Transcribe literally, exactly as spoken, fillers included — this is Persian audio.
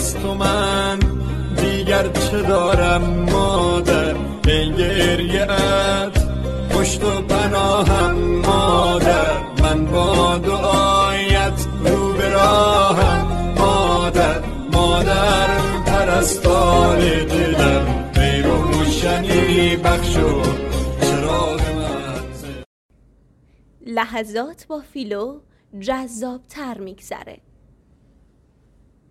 از تو من دیگر چه دارم مادر، ای گریه‌ات پشت و پناهم مادر، من با دعایت رو به راهم مادر، مادر پرستار دلم، ای روشنی بخشو چراغ من. لحظات با فیلو جذاب تر میگذره.